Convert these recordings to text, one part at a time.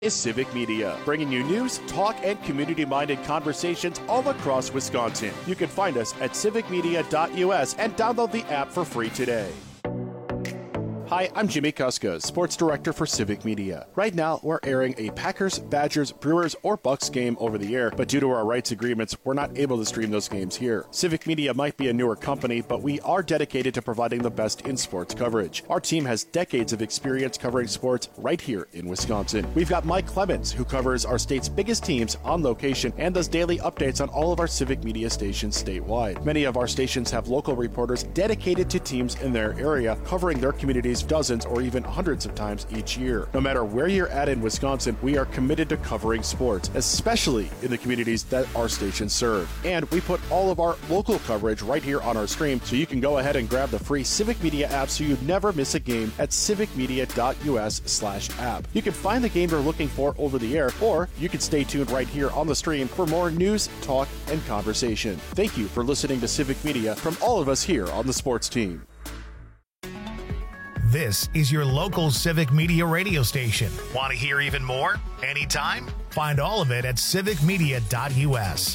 Is Civic Media, bringing you news, talk, and community-minded conversations all across Wisconsin. You can find us at civicmedia.us and download the app for free today. Hi, I'm Jimmy Kuska, Sports Director for Civic Media. Right now, we're airing a Packers, Badgers, Brewers, or Bucks game over the air, but due to our rights agreements, we're not able to stream those games here. Civic Media might be a newer company, but we are dedicated to providing the best in sports coverage. Our team has decades of experience covering sports right here in Wisconsin. We've got Mike Clemens, who covers our state's biggest teams on location and does daily updates on all of our Civic Media stations statewide. Many of our stations have local reporters dedicated to teams in their area, covering their communities dozens or even hundreds of times each year. No matter where you're at in Wisconsin, we are committed to covering sports, especially in the communities that our stations serve. And we put all of our local coverage right here on our stream, so you can go ahead and grab the free Civic Media app so you never miss a game at civicmedia.us/app. You can find the game you're looking for over the air, or you can stay tuned right here on the stream for more news, talk, and conversation. Thank you for listening to Civic Media from all of us here on the sports team. This is your local Civic Media radio station. Want to hear even more? Anytime? Find all of it at civicmedia.us.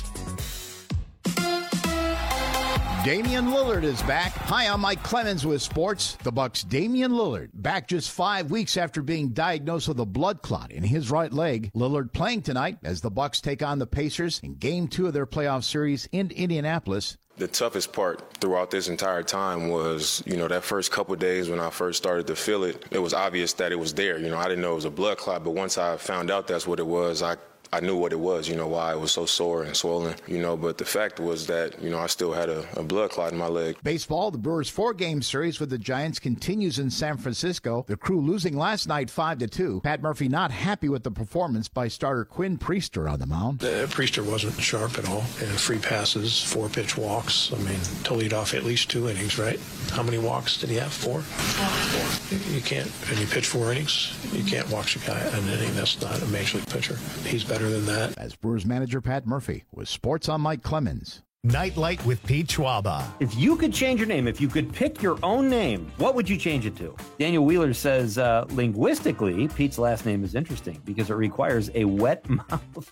Damian Lillard is back. Hi, I'm Mike Clemens with Sports. The Bucks' Damian Lillard back just 5 weeks after being diagnosed with a blood clot in his right leg. Lillard playing tonight as the Bucks take on the Pacers in Game 2 of their playoff series in Indianapolis. The toughest part throughout this entire time was, that first couple of days when I first started to feel it, it was obvious that it was there. I didn't know it was a blood clot, but once I found out that's what it was, I knew what it was, why it was so sore and swollen, but the fact was that, I still had a blood clot in my leg. Baseball, the Brewers' 4-game series with the Giants continues in San Francisco. The Crew losing last night 5-2. Pat Murphy not happy with the performance by starter Quinn Priester on the mound. Priester wasn't sharp at all. 3 passes, 4-pitch walks. To lead off at least 2 innings, right? How many walks did he have? 4? 4. You can't, and you pitch 4 innings, you can't walk a guy an inning. That's not a major league pitcher. He's better than that. As Brewers manager Pat Murphy with Sports on Mike Clemens. Nightlight with Pete Schwaba. If you could change your name, if you could pick your own name, what would you change it to? Daniel Wheeler says, linguistically, Pete's last name is interesting because it requires a wet mouth.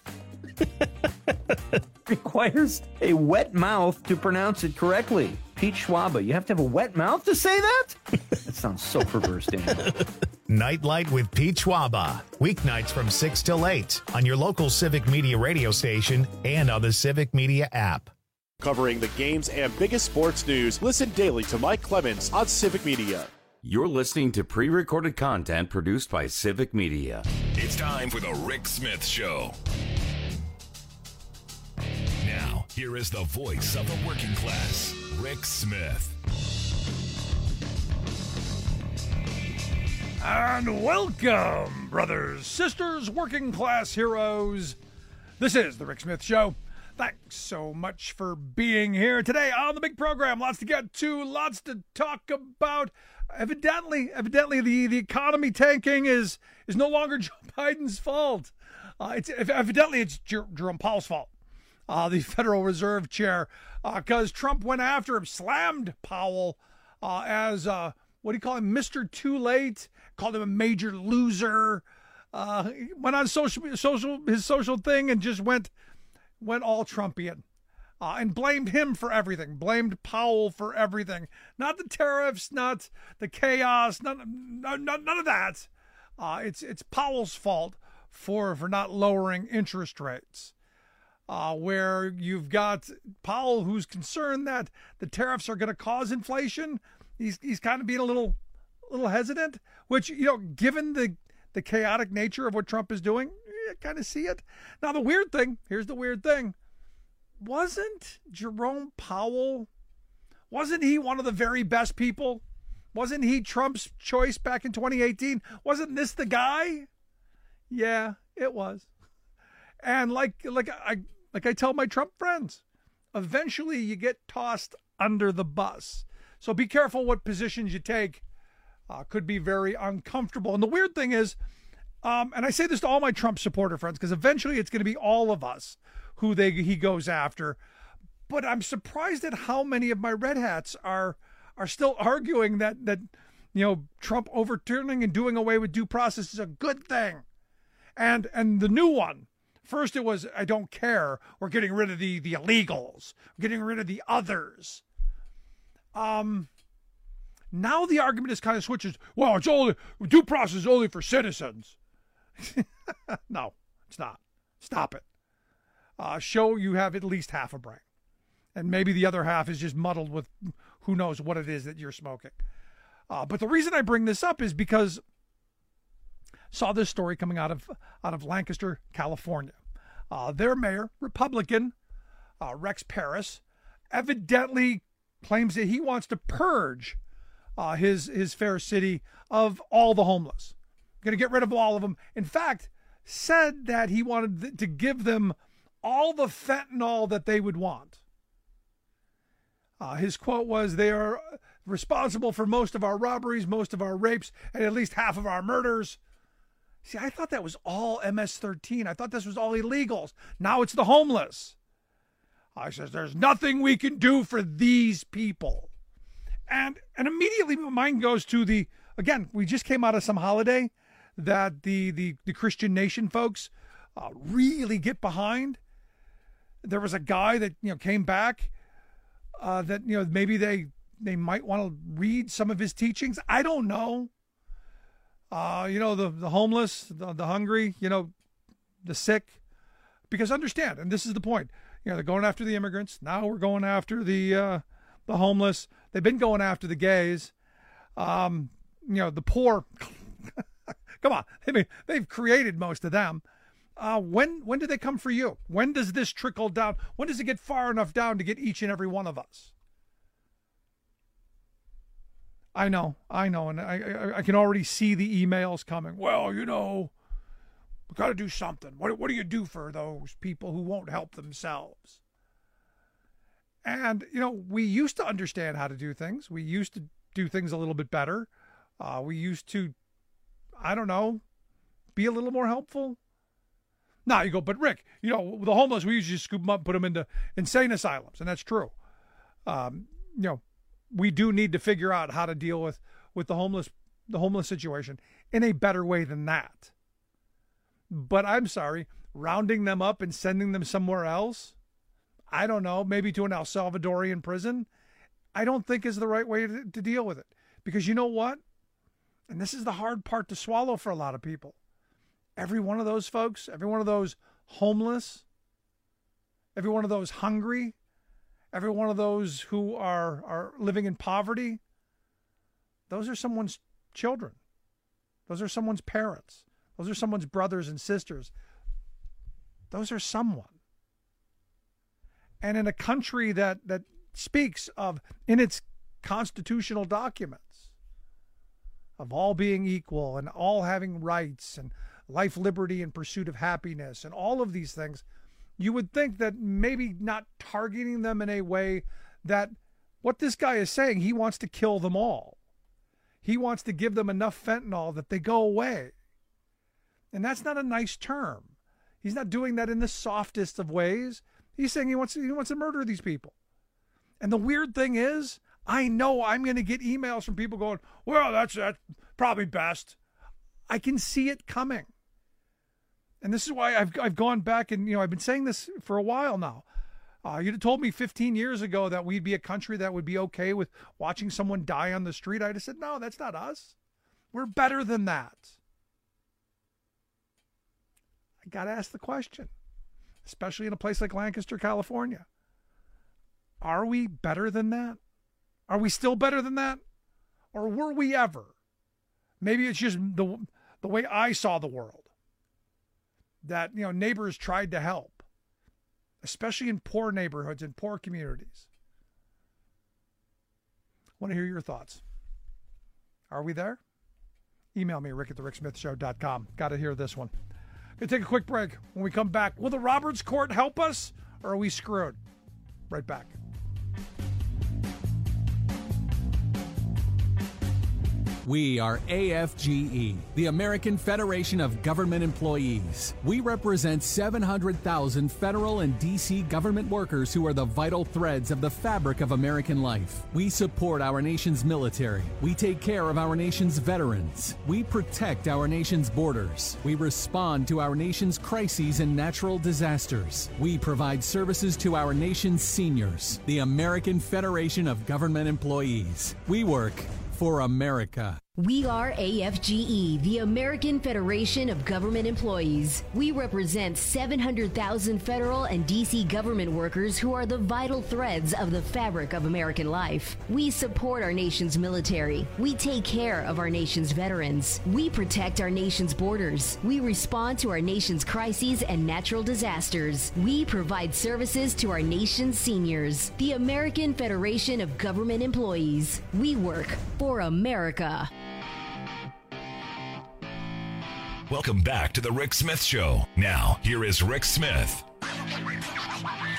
Requires a wet mouth to pronounce it correctly. Pete Schwaba, you have to have a wet mouth to say that? That sounds so perverse, Daniel. Nightlight with Pete Schwaba. Weeknights from 6 till 8 on your local Civic Media radio station and on the Civic Media app. Covering the games and biggest sports news, listen daily to Mike Clemens on Civic Media. You're listening to pre-recorded content produced by Civic Media. It's time for the Rick Smith Show. Now, here is the voice of the working class, Rick Smith. And welcome, brothers, sisters, working class heroes. This is the Rick Smith Show. Thanks so much for being here today on the big program. Lots to get to, lots to talk about. Evidently, the economy tanking is no longer Joe Biden's fault. It's Jerome Powell's fault. The Federal Reserve Chair, because Trump went after him, slammed Powell as, what do you call him, Mr. Too Late, called him a major loser, went on his social thing and just went all Trumpian, and blamed him for everything, blamed Powell for everything, not the tariffs, not the chaos, none of that. It's Powell's fault for not lowering interest rates. Where you've got Powell, who's concerned that the tariffs are going to cause inflation. He's kind of being a little hesitant, which, given the chaotic nature of what Trump is doing, you kind of see it. Now, here's the weird thing. Wasn't Jerome Powell, wasn't he one of the very best people? Wasn't he Trump's choice back in 2018? Wasn't this the guy? Yeah, it was. And like I tell my Trump friends, eventually you get tossed under the bus. So be careful what positions you take. Could be very uncomfortable. And the weird thing is, and I say this to all my Trump supporter friends, because eventually it's going to be all of us who he goes after. But I'm surprised at how many of my red hats are still arguing that Trump overturning and doing away with due process is a good thing. And the new one, first it was, I don't care. We're getting rid of the illegals. We're getting rid of the others. Now the argument is kind of switches. Well, it's only, due process is only for citizens. No, it's not. Stop it. Show you have at least half a brain. And maybe the other half is just muddled with who knows what it is that you're smoking. But the reason I bring this up is because I saw this story coming out of Lancaster, California. Their mayor, Republican, Rex Parris, evidently claims that he wants to purge his fair city of all the homeless. Going to get rid of all of them. In fact, said that he wanted to give them all the fentanyl that they would want. His quote was, they are responsible for most of our robberies, most of our rapes, and at least half of our murders. See, I thought that was all MS-13. I thought this was all illegals. Now it's the homeless. I says, there's nothing we can do for these people. And immediately my mind goes to again, we just came out of some holiday that the Christian Nation folks really get behind. There was a guy that, came back that, maybe they might want to read some of his teachings. I don't know. The homeless, the hungry, the sick. Because understand, and this is the point, they're going after the immigrants. Now we're going after the homeless. They've been going after the gays. The poor. Come on. They've created most of them. When do they come for you? When does this trickle down? When does it get far enough down to get each and every one of us? I know. And I can already see the emails coming. Well, we got to do something. What do you do for those people who won't help themselves? And, we used to understand how to do things. We used to do things a little bit better. We used to, be a little more helpful. Now you go, but Rick, the homeless, we usually scoop them up and put them into insane asylums. And that's true. We do need to figure out how to deal with the homeless situation in a better way than that. But I'm sorry, rounding them up and sending them somewhere else, I don't know, maybe to an El Salvadorian prison, I don't think is the right way to deal with it. Because you know what? And this is the hard part to swallow for a lot of people. Every one of those folks, every one of those homeless, every one of those hungry, every one of those who are living in poverty, those are someone's children. Those are someone's parents. Those are someone's brothers and sisters. Those are someone. And in a country that speaks of, in its constitutional documents, of all being equal and all having rights and life, liberty, and pursuit of happiness and all of these things, you would think that maybe not targeting them in a way that what this guy is saying, he wants to kill them all. He wants to give them enough fentanyl that they go away. And that's not a nice term. He's not doing that in the softest of ways. He's saying he wants to murder these people. And the weird thing is, I know I'm going to get emails from people going, well, that's probably best. I can see it coming. And this is why I've gone back and, I've been saying this for a while now. You'd have told me 15 years ago that we'd be a country that would be okay with watching someone die on the street. I'd have said, no, that's not us. We're better than that. I got to ask the question, especially in a place like Lancaster, California. Are we better than that? Are we still better than that? Or were we ever? Maybe it's just the way I saw the world. That, neighbors tried to help, especially in poor neighborhoods and poor communities. I want to hear your thoughts. Are we there? Email me, rick@thericksmithshow.com. Got to hear this one. Going to take a quick break. When we come back, will the Roberts Court help us, or are we screwed? Right back. We are AFGE, the American Federation of Government Employees. We represent 700,000 federal and D.C. government workers who are the vital threads of the fabric of American life. We support our nation's military. We take care of our nation's veterans. We protect our nation's borders. We respond to our nation's crises and natural disasters. We provide services to our nation's seniors. The American Federation of Government Employees. We work for America. We are AFGE, the American Federation of Government Employees. We represent 700,000 federal and D.C. government workers who are the vital threads of the fabric of American life. We support our nation's military. We take care of our nation's veterans. We protect our nation's borders. We respond to our nation's crises and natural disasters. We provide services to our nation's seniors. The American Federation of Government Employees. We work for America. Welcome back to the Rick Smith Show. Now, here is Rick Smith. I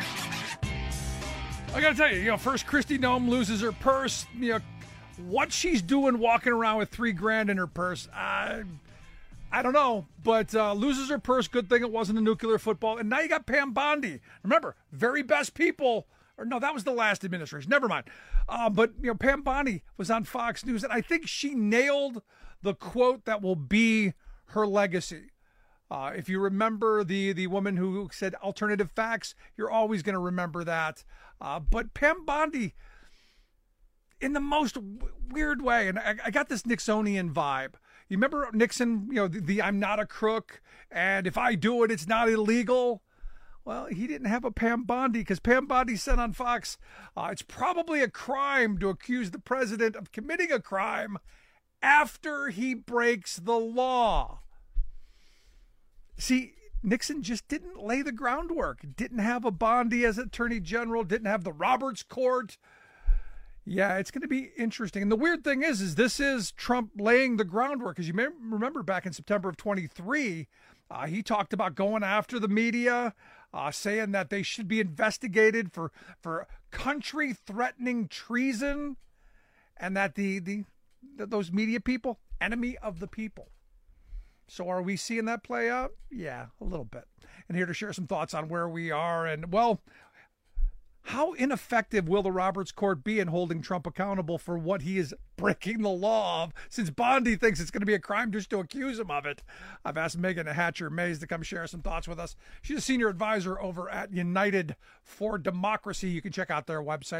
got to tell you, first Kristi Noem loses her purse. What she's doing walking around with $3,000 in her purse, I don't know. But loses her purse. Good thing it wasn't a nuclear football. And now you got Pam Bondi. Remember, very best people. Or no, that was the last administration. Never mind. But Pam Bondi was on Fox News, and I think she nailed the quote that will be her legacy. If you remember the woman who said alternative facts, you're always going to remember that. But Pam Bondi, in the most weird way, and I got this Nixonian vibe. You remember Nixon, the I'm not a crook, and if I do it, it's not illegal. Well, he didn't have a Pam Bondi, because Pam Bondi said on Fox, it's probably a crime to accuse the president of committing a crime after he breaks the law. See, Nixon just didn't lay the groundwork. Didn't have a Bondi as Attorney General, didn't have the Roberts Court. Yeah, it's going to be interesting. And the weird thing is this is Trump laying the groundwork. As you may remember back in September of 23, he talked about going after the media, saying that they should be investigated for country-threatening treason, and that those media people, enemy of the people. So are we seeing that play out? Yeah, a little bit. And here to share some thoughts on where we are and, well, how ineffective will the Roberts Court be in holding Trump accountable for what he is breaking the law of, since Bondi thinks it's going to be a crime just to accuse him of it? I've asked Megan Hatcher-Mays to come share some thoughts with us. She's a senior advisor over at United for Democracy. You can check out their website,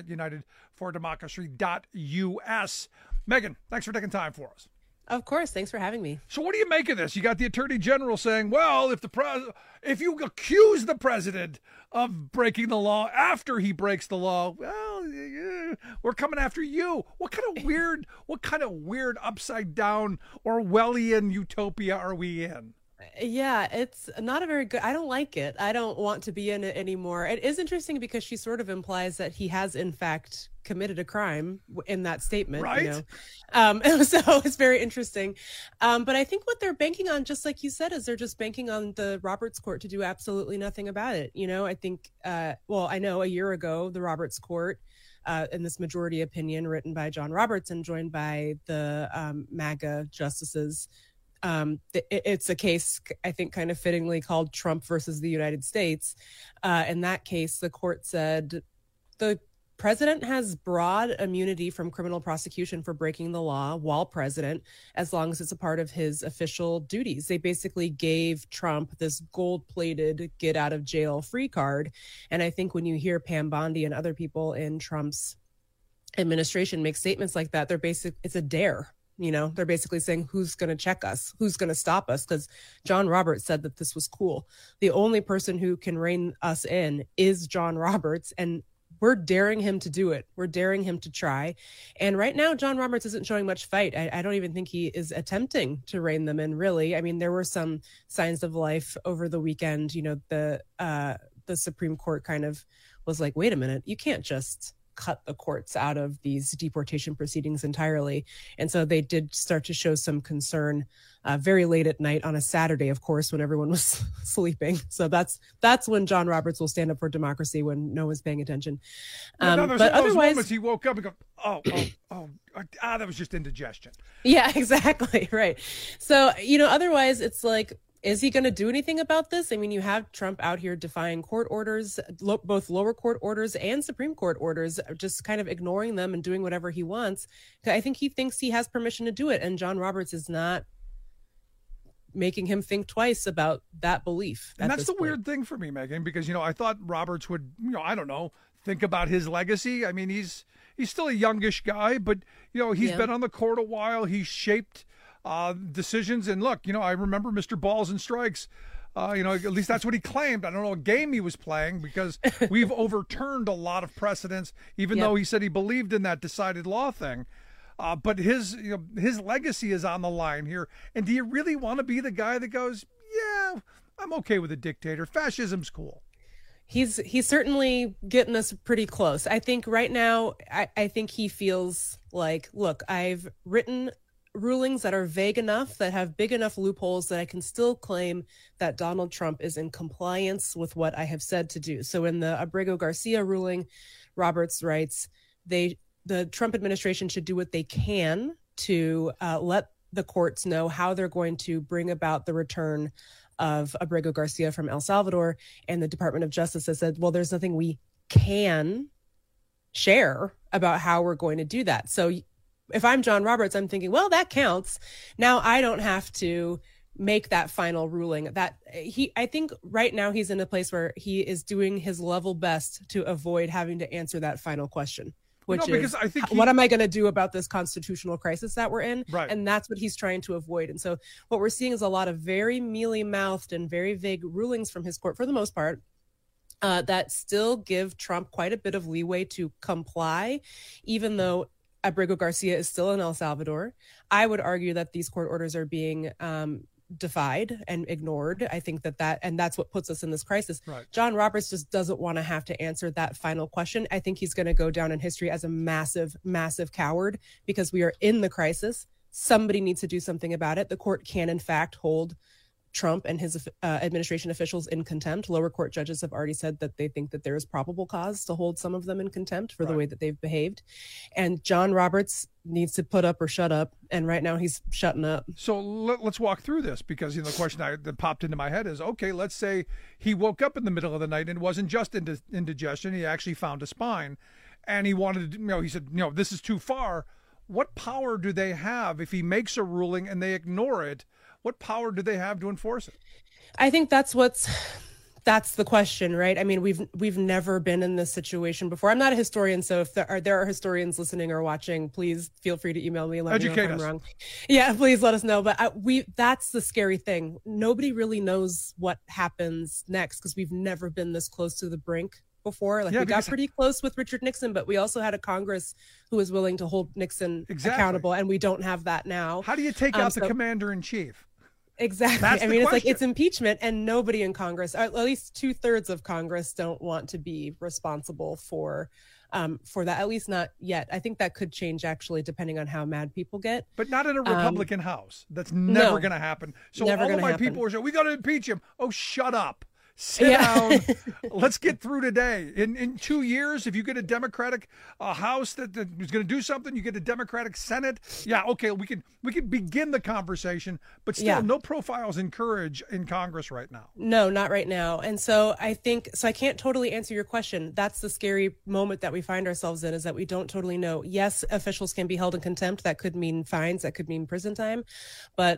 unitedfordemocracy.us. Megan, thanks for taking time for us. Of course. Thanks for having me. So what do you make of this? You got the Attorney General saying, well, if you accuse the president of breaking the law after he breaks the law, well, we're coming after you. What kind of weird upside down Orwellian utopia are we in? Yeah, it's not a very good, I don't like it. I don't want to be in it anymore. It is interesting because she sort of implies that he has in fact committed a crime in that statement. Right. So it's very interesting. But I think what they're banking on, just like you said, is they're just banking on the Roberts Court to do absolutely nothing about it. I think, I know a year ago, the Roberts Court, in this majority opinion written by John Roberts and joined by the MAGA justices, it's a case, I think, kind of fittingly called Trump versus the United States. In that case, the court said the president has broad immunity from criminal prosecution for breaking the law while president, as long as it's a part of his official duties. They basically gave Trump this gold-plated get out of jail free card. And I think when you hear Pam Bondi and other people in Trump's administration make statements like that, it's a dare. They're basically saying, who's going to check us? Who's going to stop us? Because John Roberts said that this was cool. The only person who can rein us in is John Roberts, and we're daring him to do it. We're daring him to try. And right now, John Roberts isn't showing much fight. I don't even think he is attempting to rein them in, really. I mean, there were some signs of life over the weekend. The Supreme Court kind of was like, wait a minute, you can't just cut the courts out of these deportation proceedings entirely. And so they did start to show some concern very late at night on a Saturday, of course, when everyone was sleeping. So that's when John Roberts will stand up for democracy, when no one's paying attention. But But those otherwise, moments he woke up and go, that was just indigestion. yeah, exactly. Right. So, otherwise it's like, is he going to do anything about this? I mean, you have Trump out here defying court orders, both lower court orders and Supreme Court orders, just kind of ignoring them and doing whatever he wants. I think he thinks he has permission to do it. And John Roberts is not making him think twice about that belief. And that's the weird thing for me, Megan, because, I thought Roberts would, I don't know, think about his legacy. I mean, he's still a youngish guy, but, he's been on the court a while. He's shaped decisions. And look, I remember Mr. Balls and Strikes. At least that's what he claimed. I don't know what game he was playing, because we've overturned a lot of precedents, even though he said he believed in that decided law thing. But his legacy is on the line here. And do you really want to be the guy that goes, yeah, I'm okay with a dictator. Fascism's cool. He's certainly getting us pretty close. I think right now, I think he feels like, look, I've written rulings that are vague enough, that have big enough loopholes, that I can still claim that Donald Trump is in compliance with what I have said to do. So in the Abrego Garcia ruling, Roberts writes, the Trump administration should do what they can to let the courts know how they're going to bring about the return of Abrego Garcia from El Salvador. And the Department of Justice has said, well, there's nothing we can share about how we're going to do that. So if I'm John Roberts, I'm thinking, well, that counts. Now I don't have to make that final ruling. I think right now he's in a place where he is doing his level best to avoid having to answer that final question, which is, I think what am I going to do about this constitutional crisis that we're in? Right. And that's what he's trying to avoid. And so what we're seeing is a lot of very mealy-mouthed and very vague rulings from his court, for the most part, that still give Trump quite a bit of leeway to comply, even though Abrego Garcia is still in El Salvador. I would argue that these court orders are being defied and ignored. I think and that's what puts us in this crisis. Right. John Roberts just doesn't want to have to answer that final question. I think he's going to go down in history as a massive, massive coward, because we are in the crisis. Somebody needs to do something about it. The court can, in fact, hold Trump and his administration officials in contempt. Lower court judges have already said that they think that there is probable cause to hold some of them in contempt for the way that they've behaved. And John Roberts needs to put up or shut up. And right now he's shutting up. So let's walk through this, because the question that popped into my head is, okay, let's say he woke up in the middle of the night and it wasn't just indigestion. He actually found a spine, and he wanted to, he said, this is too far. What power do they have if he makes a ruling and they ignore it? What power do they have to enforce it? I think that's the question, right? I mean, we've never been in this situation before. I'm not a historian, so if there are historians listening or watching, please feel free to email me and let me know if I'm wrong. Yeah, please let us know. But that's the scary thing. Nobody really knows what happens next, because we've never been this close to the brink before. We got pretty close with Richard Nixon, but we also had a Congress who was willing to hold Nixon accountable, and we don't have that now. How do you take out the commander-in-chief? Exactly. I mean, it's like it's impeachment, and nobody in Congress, or at least 2/3 of Congress, don't want to be responsible for that. At least not yet. I think that could change, actually, depending on how mad people get. But not in a Republican House. That's never going to happen. So all of my people are saying, we got to impeach him. Oh, shut up. Sit down. Let's get through today. In 2 years, if you get a Democratic House that is going to do something, you get a Democratic Senate. Yeah, okay, we can begin the conversation, but still, no profiles encouraged in Congress right now. No, not right now. And so I can't totally answer your question. That's the scary moment that we find ourselves in, is that we don't totally know. Yes, officials can be held in contempt. That could mean fines. That could mean prison time. But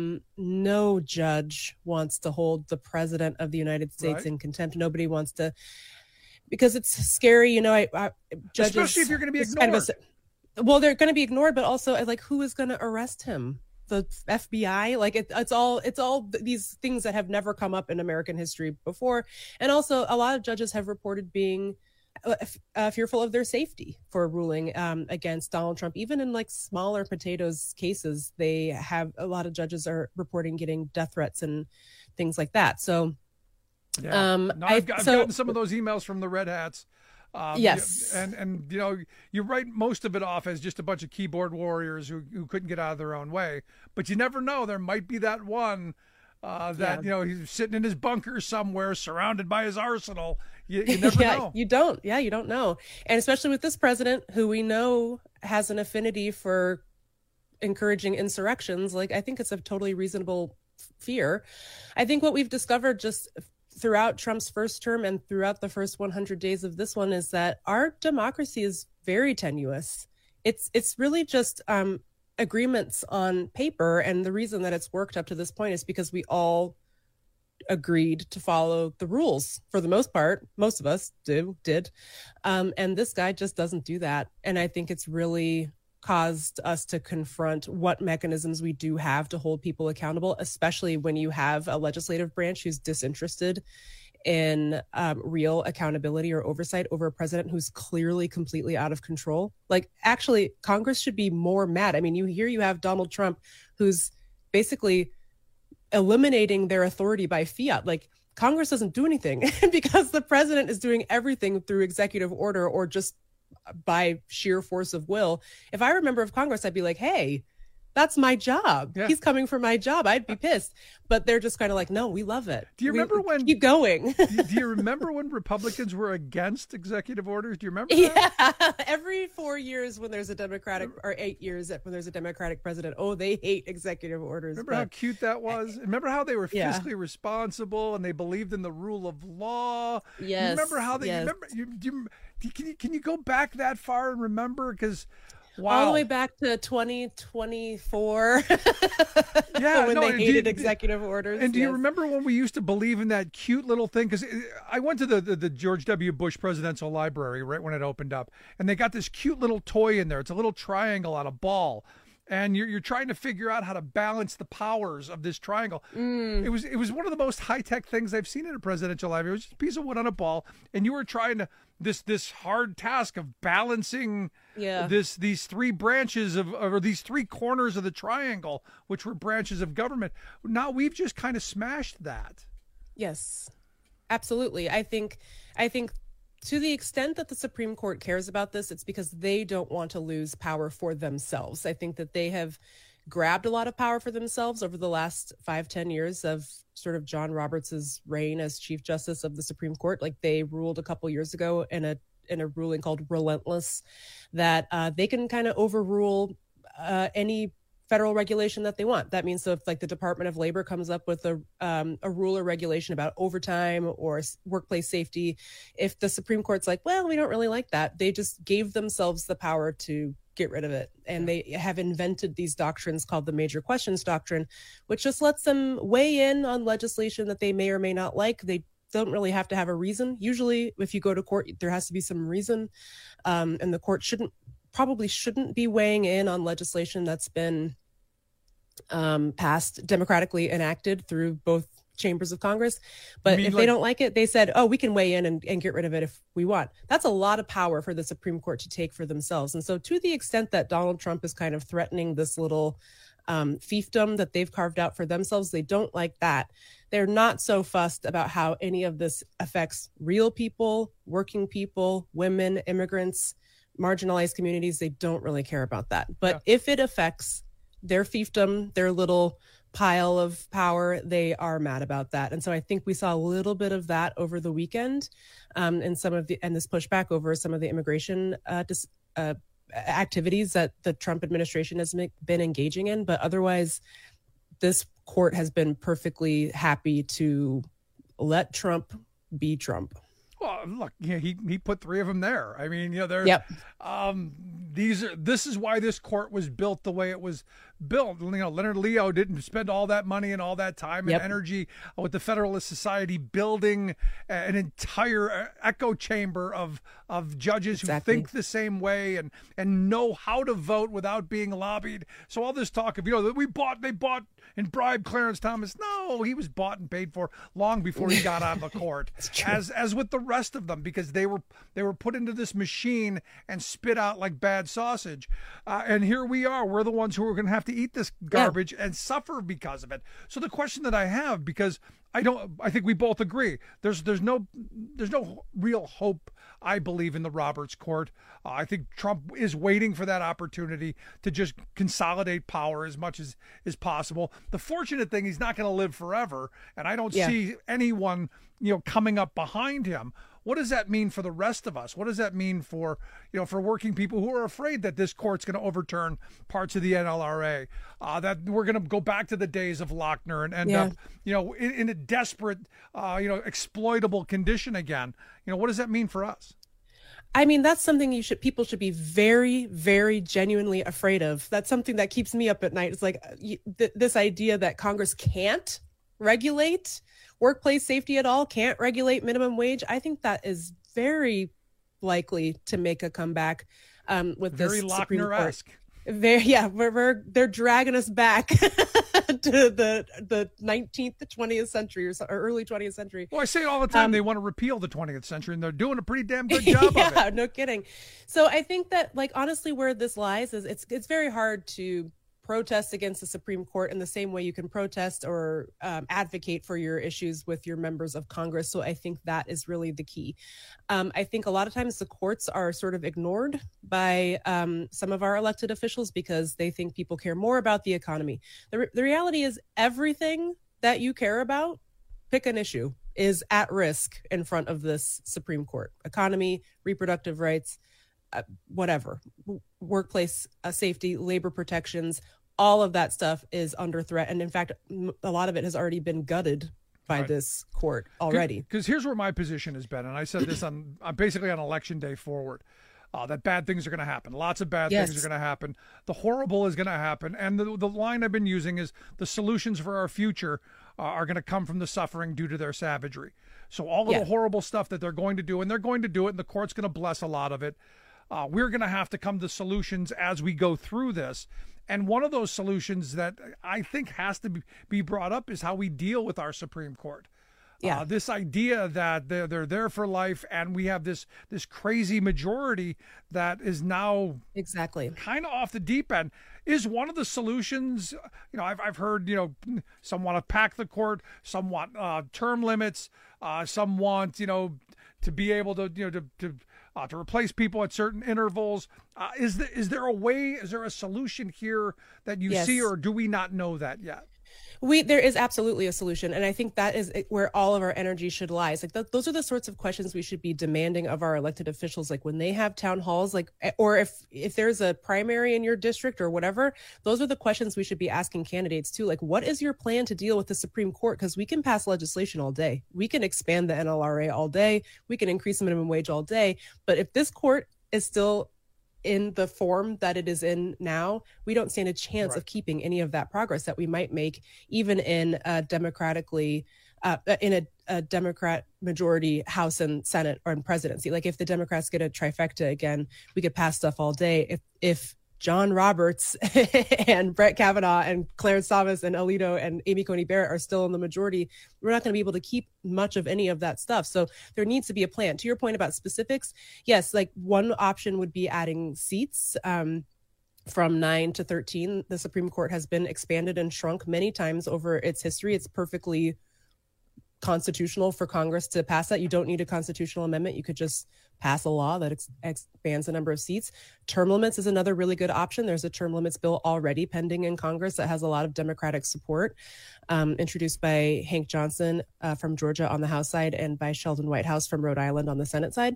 no judge wants to hold the president of the United States in contempt. Nobody wants to, because it's scary, judges, especially if you're going to be ignored. Well, they're going to be ignored, but also, who is going to arrest him? The FBI? It's all these things that have never come up in American history before. And also, a lot of judges have reported being fearful of their safety for ruling against Donald Trump. Even in smaller potatoes cases, a lot of judges are reporting getting death threats and things like that. So I've gotten some of those emails from the Red Hats. Yes. And you write most of it off as just a bunch of keyboard warriors who couldn't get out of their own way. But you never know. There might be that one he's sitting in his bunker somewhere surrounded by his arsenal. You never know. You don't. Yeah, you don't know. And especially with this president, who we know has an affinity for encouraging insurrections, like, I think it's a totally reasonable fear. I think what we've discovered just throughout Trump's first term and throughout the first 100 days of this one is that our democracy is very tenuous. It's really just agreements on paper, and the reason that it's worked up to this point is because we all agreed to follow the rules for the most part. Most of us did, and this guy just doesn't do that. And I think it's really caused us to confront what mechanisms we do have to hold people accountable, especially when you have a legislative branch who's disinterested in real accountability or oversight over a president who's clearly completely out of control. Like, actually, Congress should be more mad. I mean, you have Donald Trump, who's basically eliminating their authority by fiat. Like, Congress doesn't do anything because the president is doing everything through executive order or just by sheer force of will. If I were a member of Congress, I'd be like, hey, that's my job. Yeah. He's coming for my job. I'd be pissed. But they're just kind of like, no, we love it. Do you remember when... Keep going. do you remember when Republicans were against executive orders? Do you remember that? Yeah. Every 4 years when there's a Democratic, or 8 years when there's a Democratic president, they hate executive orders. Remember how cute that was? Remember how they were fiscally responsible and they believed in the rule of law? Yes. You remember how they... Yes. Can you go back that far and remember? Because... Wow. All the way back to 2024 when they hated executive orders. And do you remember when we used to believe in that cute little thing? Because I went to the George W. Bush Presidential Library right when it opened up, and they got this cute little toy in there. It's a little triangle on a ball. And you're trying to figure out how to balance the powers of this triangle. It was one of the most high-tech things I've seen in a presidential library. It was just a piece of wood on a ball, and you were trying to this hard task of balancing these three branches or these three corners of the triangle, which were branches of government. Now we've just kind of smashed that. Yes, absolutely. I think to the extent that the Supreme Court cares about this, it's because they don't want to lose power for themselves. I think that they have grabbed a lot of power for themselves over the last 5-10 years of sort of John Roberts' reign as Chief Justice of the Supreme Court. Like, they ruled a couple years ago in a ruling called Relentless that they can kind of overrule any federal regulation that they want. That means, so if like the Department of Labor comes up with a rule or regulation about overtime or workplace safety, if the Supreme Court's like, well, we don't really like that, they just gave themselves the power to get rid of it. And they have invented these doctrines called the Major Questions Doctrine, which just lets them weigh in on legislation that they may or may not like. They don't really have to have a reason. Usually, if you go to court, there has to be some reason, and the court probably shouldn't be weighing in on legislation that's been passed, democratically enacted through both chambers of Congress. But if they don't like it, they said, we can weigh in and get rid of it if we want. That's a lot of power for the Supreme Court to take for themselves. And so to the extent that Donald Trump is kind of threatening this little fiefdom that they've carved out for themselves, they don't like that. They're not so fussed about how any of this affects real people, working people, women, immigrants, marginalized communities. They don't really care about that. But if it affects their fiefdom, their little pile of power, they are mad about that. And so I think we saw a little bit of that over the weekend, and this pushback over some of the immigration activities that the Trump administration has been engaging in. But otherwise, this court has been perfectly happy to let Trump be Trump. Well, look, he put three of them there. I mean, they're this is why this court was built the way it was built. Leonard Leo didn't spend all that money and all that time and energy with the Federalist Society building an entire echo chamber of judges who think the same way and know how to vote without being lobbied. So all this talk of they bought and bribed Clarence Thomas. No, he was bought and paid for long before he got on the court. As with the rest of them, because they were put into this machine and spit out like bad sausage. And here we are. We're the ones who are going to have to to eat this garbage and suffer because of it. So the question that I have, because I think we both agree, there's no real hope, I believe, in the Roberts Court. I think Trump is waiting for that opportunity to just consolidate power as much as is possible. The fortunate thing, he's not going to live forever, and I don't see anyone, coming up behind him. What does that mean for the rest of us? What does that mean for working people who are afraid that this court's going to overturn parts of the NLRA, that we're going to go back to the days of Lochner and end up, in a desperate, exploitable condition again? What does that mean for us? I mean, that's something people should be very, very genuinely afraid of. That's something that keeps me up at night. It's like this idea that Congress can't regulate workplace safety at all, can't regulate minimum wage. I think that is very likely to make a comeback with this Supreme Court. They're dragging us back to the 19th, the 20th century or early 20th century. Well, I say all the time they want to repeal the 20th century, and they're doing a pretty damn good job of it. Yeah, no kidding. So I think that, honestly, where this lies is it's very hard to protest against the Supreme Court in the same way you can protest or advocate for your issues with your members of Congress. So I think that is really the key. I think a lot of times the courts are sort of ignored by some of our elected officials because they think people care more about the economy. The reality is everything that you care about, pick an issue, is at risk in front of this Supreme Court. Economy, reproductive rights, whatever, workplace safety, labor protections, all of that stuff is under threat. And in fact, a lot of it has already been gutted by this court already. Because here's where my position has been, and I said this on basically on Election Day forward, that bad things are going to happen. Lots of bad things are going to happen. The horrible is going to happen. And the line I've been using is the solutions for our future are going to come from the suffering due to their savagery. So all of the horrible stuff that they're going to do, and they're going to do it, and the court's going to bless a lot of it. We're going to have to come to solutions as we go through this. And one of those solutions that I think has to be brought up is how we deal with our Supreme Court. This idea that they're there for life, and we have this crazy majority that is now kind of off the deep end is one of the solutions. I've heard some want to pack the court, some want term limits, some want to be able to replace people at certain intervals. Is there a way? Is there a solution here that you see, or do we not know that yet? There is absolutely a solution. And I think that is where all of our energy should lie. It's like those are the sorts of questions we should be demanding of our elected officials. Like when they have town halls, or if there's a primary in your district or whatever, those are the questions we should be asking candidates too. Like, what is your plan to deal with the Supreme Court? Because we can pass legislation all day. We can expand the NLRA all day. We can increase the minimum wage all day. But if this court is still in the form that it is in now, we don't stand a chance of keeping any of that progress that we might make, even in a democratically in a Democrat majority House and Senate or in presidency. Like if the Democrats get a trifecta again, we could pass stuff all day. If John Roberts and Brett Kavanaugh and Clarence Thomas and Alito and Amy Coney Barrett are still in the majority, we're not going to be able to keep much of any of that stuff. So there needs to be a plan. To your point about specifics, yes, like one option would be adding seats from 9 to 13. The Supreme Court has been expanded and shrunk many times over its history. It's perfectly constitutional for Congress to pass that. You don't need a constitutional amendment. You could just pass a law that expands the number of seats. Term limits is another really good option. There's a term limits bill already pending in Congress that has a lot of Democratic support, introduced by Hank Johnson from Georgia on the House side and by Sheldon Whitehouse from Rhode Island on the Senate side.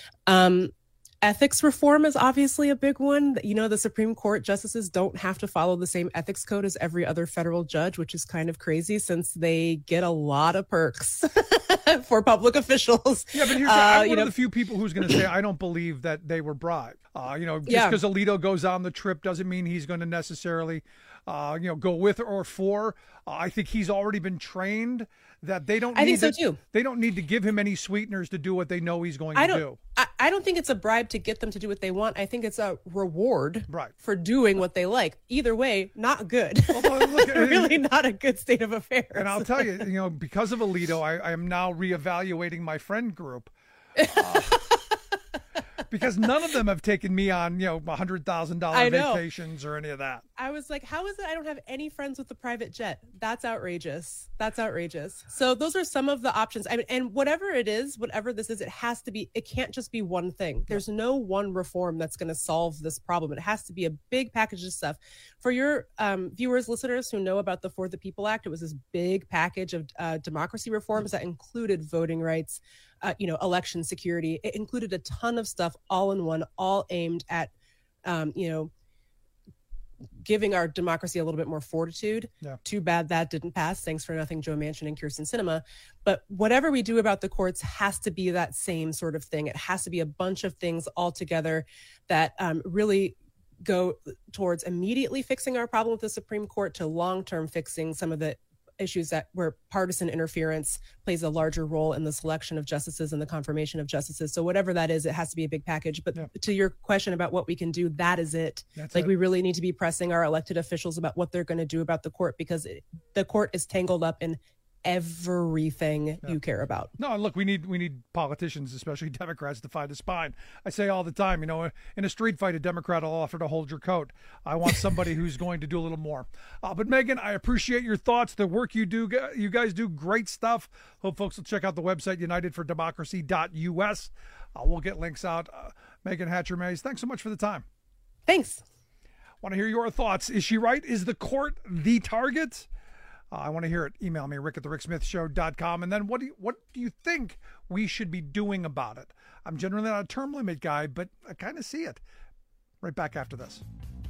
Ethics reform is obviously a big one. The Supreme Court justices don't have to follow the same ethics code as every other federal judge, which is kind of crazy since they get a lot of perks for public officials. Yeah, but I'm one of the few people who's going to say I don't believe that they were bribed. Just because Alito goes on the trip doesn't mean he's going to necessarily go with or for. I think he's already been trained that they don't. They don't need to give him any sweeteners to do what they know he's going to do. I don't think it's a bribe to get them to do what they want. I think it's a reward for doing what they like. Either way, not good. Really not a good state of affairs. And I'll tell you, because of Alito, I am now reevaluating my friend group. because none of them have taken me on, $100,000 vacations or any of that. I was like, how is it I don't have any friends with a private jet? That's outrageous. So those are some of the options. And whatever this is, it can't just be one thing. There's no one reform that's going to solve this problem. It has to be a big package of stuff. For your viewers, listeners who know about the For the People Act, it was this big package of democracy reforms that included voting rights, election security. It included a ton of stuff all in one, all aimed at, giving our democracy a little bit more fortitude. Yeah. Too bad that didn't pass. Thanks for nothing, Joe Manchin and Kyrsten Sinema. But whatever we do about the courts has to be that same sort of thing. It has to be a bunch of things all together that really go towards immediately fixing our problem with the Supreme Court to long-term fixing some of the issues where partisan interference plays a larger role in the selection of justices and the confirmation of justices. So whatever that is, it has to be a big package. But to your question about what we can do, that is it. We really need to be pressing our elected officials about what they're going to do about the court, because the court is tangled up in everything you care about. No, look, we need politicians, especially Democrats, to fight the spine. I say all the time, in a street fight, a Democrat will offer to hold your coat. I want somebody who's going to do a little more. But Megan, I appreciate your thoughts, the work you do. You guys do great stuff. Hope folks will check out the website, unitedfordemocracy.us. We'll get links out. Megan Hatcher-Mays, thanks so much for the time. Thanks. Want to hear your thoughts. Is she right? Is the court the target? I want to hear it. Email me, rick@thericksmithshow.com. And then what do you think we should be doing about it? I'm generally not a term limit guy, but I kind of see it. Right back after this.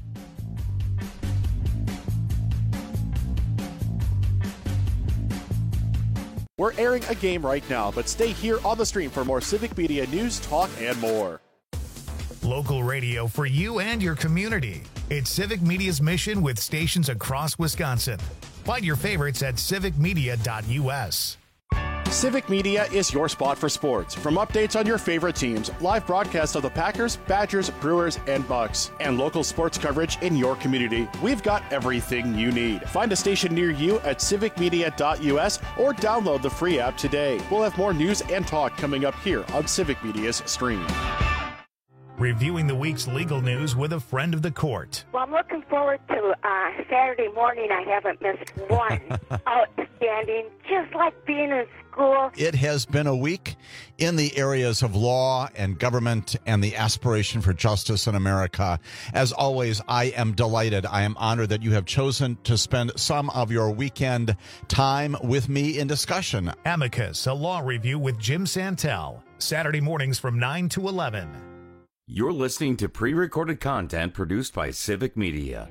We're airing a game right now, but stay here on the stream for more Civic Media news, talk, and more. Local radio for you and your community. It's Civic Media's mission with stations across Wisconsin. Find your favorites at civicmedia.us. Civic Media is your spot for sports. From updates on your favorite teams, live broadcasts of the Packers, Badgers, Brewers, and Bucks, and local sports coverage in your community, we've got everything you need. Find a station near you at civicmedia.us or download the free app today. We'll have more news and talk coming up here on Civic Media's stream. Reviewing the week's legal news with a friend of the court. Well, I'm looking forward to Saturday morning. I haven't missed one. Outstanding, just like being in school. It has been a week in the areas of law and government and the aspiration for justice in America. As always, I am delighted. I am honored that you have chosen to spend some of your weekend time with me in discussion. Amicus, a law review with Jim Santel. Saturday mornings from 9 to 11. You're listening to pre-recorded content produced by Civic Media.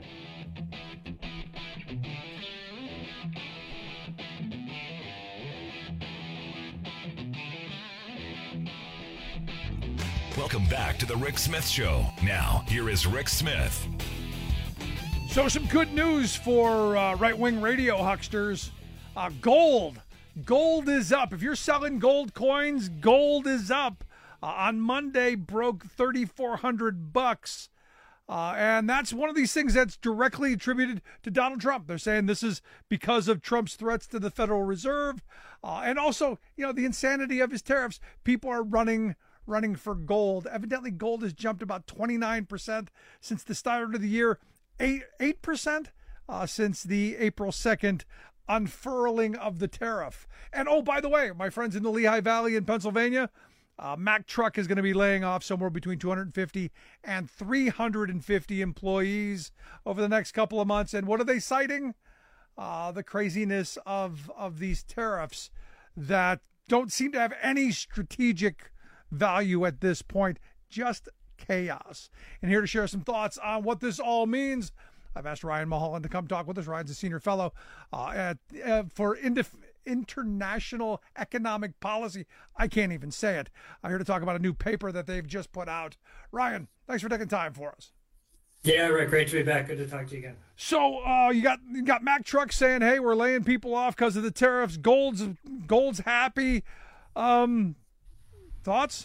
Welcome back to the Rick Smith Show. Now, here is Rick Smith. So some good news for right-wing radio hucksters. Gold. Gold is up. If you're selling gold coins, gold is up. On Monday, broke $3,400. And that's one of these things that's directly attributed to Donald Trump. They're saying this is because of Trump's threats to the Federal Reserve. And also, the insanity of his tariffs. People are running for gold. Evidently, gold has jumped about 29% since the start of the year, 8% since the April 2nd unfurling of the tariff. And by the way, my friends in the Lehigh Valley in Pennsylvania, Mack Truck is going to be laying off somewhere between 250 and 350 employees over the next couple of months. And what are they citing? The craziness of these tariffs that don't seem to have any strategic value at this point, just chaos. And here to share some thoughts on what this all means, I've asked Ryan Mulholland to come talk with us. Ryan's a senior fellow for International Economic Policy. I can't even say it. I'm here to talk about a new paper that they've just put out. Ryan, thanks for taking time for us. Yeah, Rick, great to be back. Good to talk to you again. So you got Mack Truck saying, hey, we're laying people off because of the tariffs. Gold's happy. Thoughts?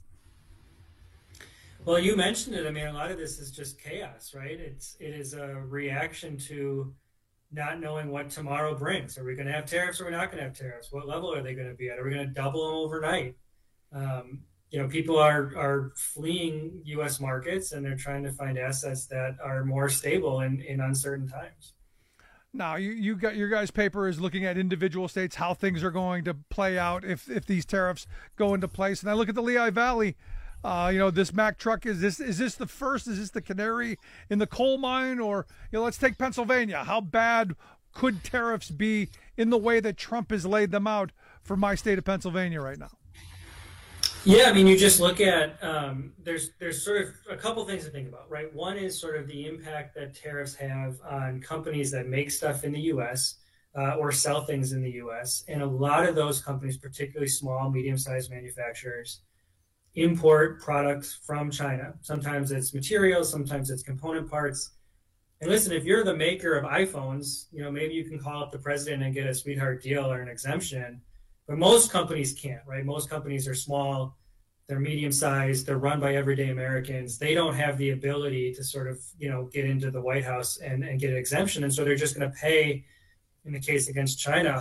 Well, you mentioned it. I mean, a lot of this is just chaos, right? It is a reaction to not knowing what tomorrow brings. Are we going to have tariffs or are we not going to have tariffs? What level are they going to be at? Are we going to double them overnight? people are fleeing U.S. markets, and they're trying to find assets that are more stable in uncertain times. Now, you got your guys' paper is looking at individual states, how things are going to play out if these tariffs go into place. And I look at the Lehigh Valley. This Mack truck, is this the first? Is this the canary in the coal mine? Or let's take Pennsylvania. How bad could tariffs be in the way that Trump has laid them out for my state of Pennsylvania right now? Yeah, I mean, you just look at there's sort of a couple things to think about, right? One is sort of the impact that tariffs have on companies that make stuff in the U.S. Or sell things in the U.S. And a lot of those companies, particularly small, medium-sized manufacturers, import products from China. Sometimes it's materials, sometimes it's component parts. And listen, if you're the maker of iPhones, maybe you can call up the president and get a sweetheart deal or an exemption. But most companies can't, right? Most companies are small, they're medium-sized, they're run by everyday Americans. They don't have the ability to sort of, get into the White House and get an exemption. And so they're just going to pay, in the case against China,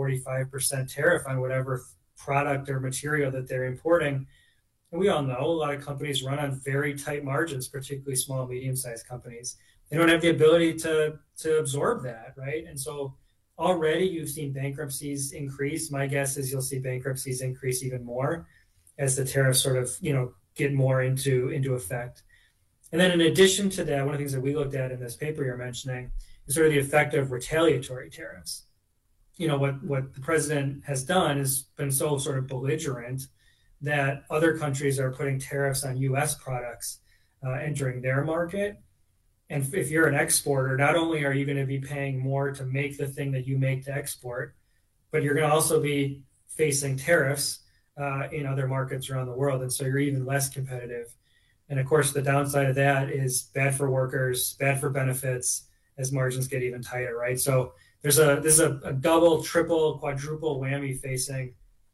145% tariff on whatever product or material that they're importing. And we all know a lot of companies run on very tight margins, particularly small, medium-sized companies. They don't have the ability to absorb that, right? And so already you've seen bankruptcies increase. My guess is you'll see bankruptcies increase even more as the tariffs sort of, get more into effect. And then in addition to that, one of the things that we looked at in this paper you're mentioning is sort of the effect of retaliatory tariffs. What the president has done has been so sort of belligerent that other countries are putting tariffs on U.S. products entering their market. And if you're an exporter, not only are you going to be paying more to make the thing that you make to export, but you're going to also be facing tariffs in other markets around the world. And so you're even less competitive. And of course, the downside of that is bad for workers, bad for benefits as margins get even tighter, right? So there's a double, triple, quadruple whammy facing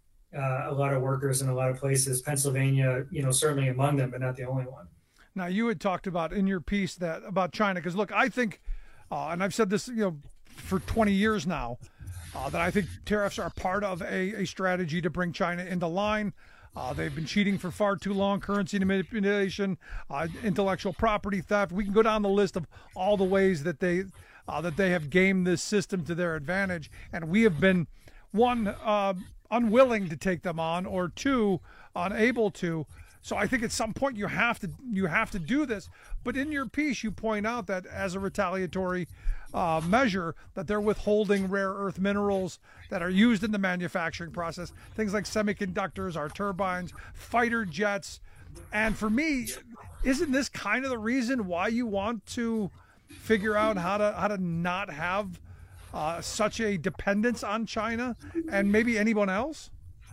a lot of workers in a lot of places. Pennsylvania, certainly among them, but not the only one. Now, you had talked about in your piece about China, because look, I think, and I've said this, for 20 years now, that I think tariffs are part of a strategy to bring China into line. They've been cheating for far too long, currency manipulation, intellectual property theft. We can go down the list of all the ways that they have gamed this system to their advantage, and we have been, one, unwilling to take them on, or two, unable to. So I think at some point you have to do this. But in your piece, you point out that as a retaliatory measure, that they're withholding rare earth minerals that are used in the manufacturing process, things like semiconductors, our turbines, fighter jets. And for me, isn't this kind of the reason why you want to figure out how to not have such a dependence on China and maybe anyone else?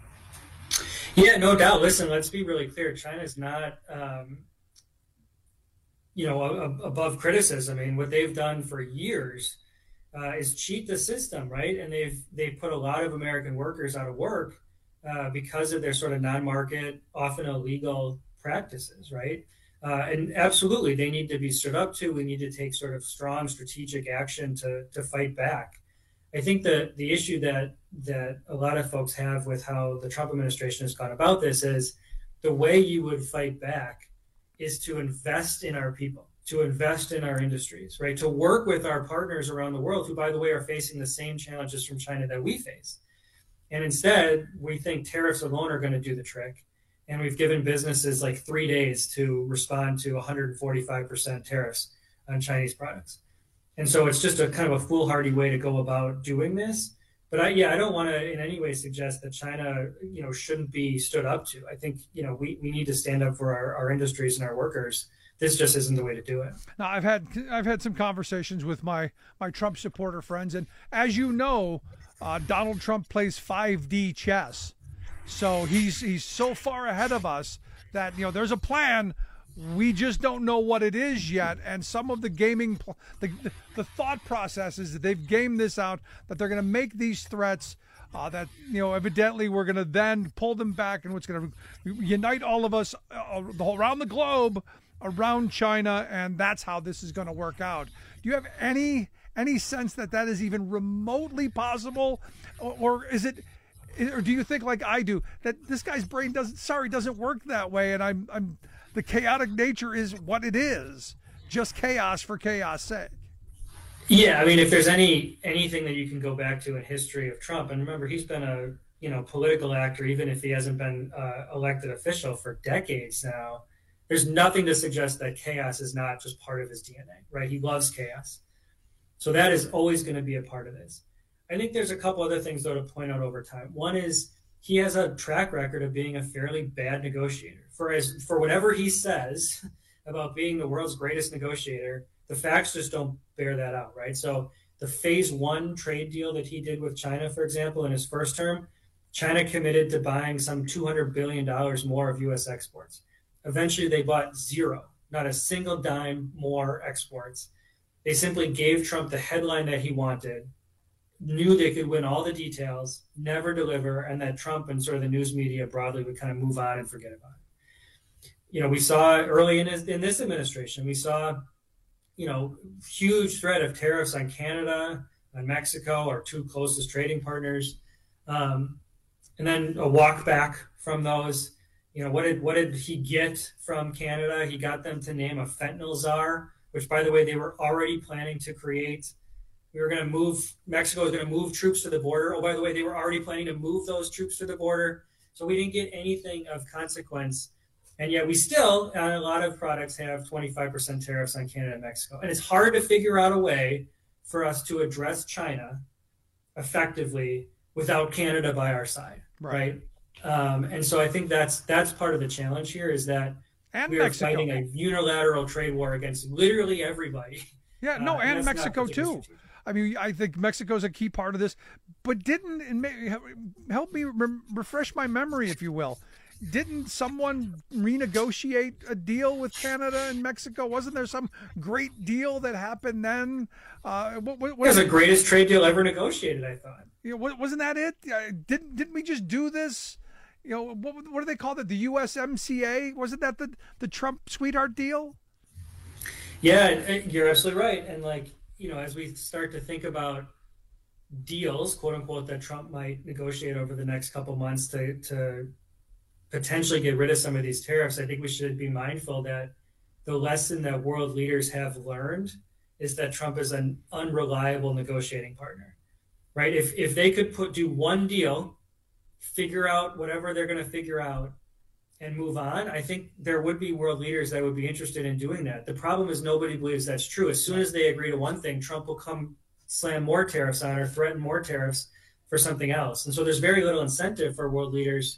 Yeah, no doubt. Listen, let's be really clear. China's not, above criticism. I mean, what they've done for years is cheat the system, right? And they've put a lot of American workers out of work because of their sort of non-market, often illegal practices, right? And absolutely, they need to be stood up to. We need to take sort of strong strategic action to fight back. I think that the issue that a lot of folks have with how the Trump administration has gone about this is the way you would fight back is to invest in our people, to invest in our industries, right? To work with our partners around the world who, by the way, are facing the same challenges from China that we face. And instead, we think tariffs alone are going to do the trick. And we've given businesses like 3 days to respond to 145% tariffs on Chinese products. And so it's just a kind of a foolhardy way to go about doing this. But I don't want to in any way suggest that China, shouldn't be stood up to. I think, we need to stand up for our industries and our workers. This just isn't the way to do it. Now, I've had some conversations with my Trump supporter friends, and as you know, Donald Trump plays 5D chess. So he's so far ahead of us that, there's a plan. We just don't know what it is yet. And some of the gaming, the thought process is that they've gamed this out, that they're going to make these threats, that, evidently we're going to then pull them back, and it's going to unite all of us around the globe, around China, and that's how this is going to work out. Do you have any sense that is even remotely possible? Or is it Or do you think, like I do, that this guy's brain doesn't work that way, and I'm the chaotic nature is what it is, just chaos for chaos sake? Yeah, I mean, if there's anything that you can go back to in history of Trump, and remember, he's been a political actor, even if he hasn't been elected official for decades now. There's nothing to suggest that chaos is not just part of his DNA, right? He loves chaos. So that is always going to be a part of this. I think there's a couple other things, though, to point out over time. One is he has a track record of being a fairly bad negotiator. For whatever he says about being the world's greatest negotiator, the facts just don't bear that out, right? So the phase 1 trade deal that he did with China, for example, in his first term, China committed to buying some $200 billion more of U.S. exports. Eventually, they bought zero, not a single dime more exports. They simply gave Trump the headline that he wanted, knew they could win all the details, never deliver, and that Trump and sort of the news media broadly would kind of move on and forget about it. We saw early in this administration, we saw, huge threat of tariffs on Canada, on Mexico, our two closest trading partners, and then a walk back from those. What did he get from Canada? He got them to name a fentanyl czar, which, by the way, they were already planning to create. Mexico was going to move troops to the border. Oh, by the way, they were already planning to move those troops to the border. So we didn't get anything of consequence. And yet we still, on a lot of products, have 25% tariffs on Canada and Mexico. And it's hard to figure out a way for us to address China effectively without Canada by our side, right? And so I think that's part of the challenge here, is that we are fighting a unilateral trade war against literally everybody. Yeah, and Mexico too. I mean, I think Mexico's a key part of this, but help me refresh my memory, if you will. Didn't someone renegotiate a deal with Canada and Mexico? Wasn't there some great deal that happened then? What it was the greatest trade deal ever negotiated, I thought. Wasn't that it? Didn't we just do this? What do they call it? The USMCA? Wasn't that the Trump sweetheart deal? Yeah, you're absolutely right. And as we start to think about deals, quote unquote, that Trump might negotiate over the next couple months to potentially get rid of some of these tariffs, I think we should be mindful that the lesson that world leaders have learned is that Trump is an unreliable negotiating partner, right? If they could do one deal, figure out whatever they're going to figure out, and move on, I think there would be world leaders that would be interested in doing that. The problem is nobody believes that's true. As soon as they agree to one thing, Trump will come slam more tariffs on or threaten more tariffs for something else. And so there's very little incentive for world leaders,